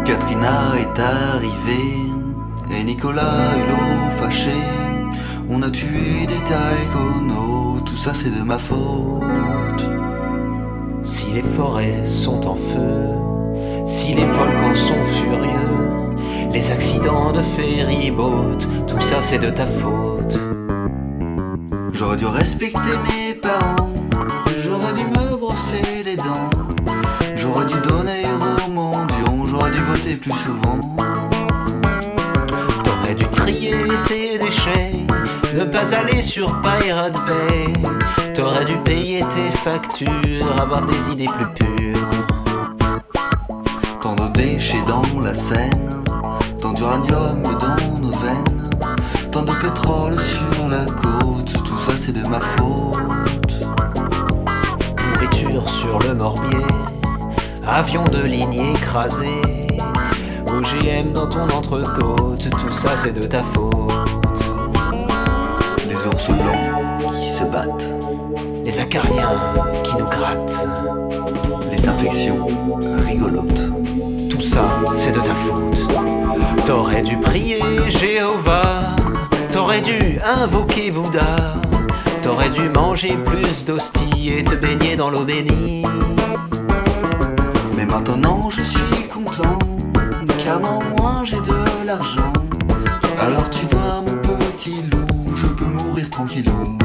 Katrina est arrivée et Nicolas Hulot fâché. On a tué des taïkonos, tout ça c'est de ma faute. Si les forêts sont en feu, si les volcans sont furieux, les accidents de ferry-boat, tout ça c'est de ta faute. J'aurais dû respecter mes parents, j'aurais dû me brosser les dents, j'aurais dû donner aux mendiants, j'aurais dû voter plus souvent. T'aurais dû trier tes déchets, ne pas aller sur Pirate Bay. T'aurais dû payer tes factures, avoir des idées plus pures. Tant de déchets dans la Seine, tant d'uranium dans nos veines, tant de pétrole sur la côte, tout ça c'est de ma faute. Pourriture sur le Morbier, avion de ligne écrasé, OGM dans ton entrecôte, tout ça c'est de ta faute. Les ours blancs qui se battent, Les acariens qui nous grattent, les infections rigolotes, tout ça c'est de ta faute. T'aurais dû prier Jéhovah, t'aurais dû invoquer Bouddha, t'aurais dû manger plus d'hosties et te baigner dans l'eau bénie. mais maintenant je suis content, car au moins j'ai de l'argent. Alors tu vois mon petit loup, je peux mourir tranquillou.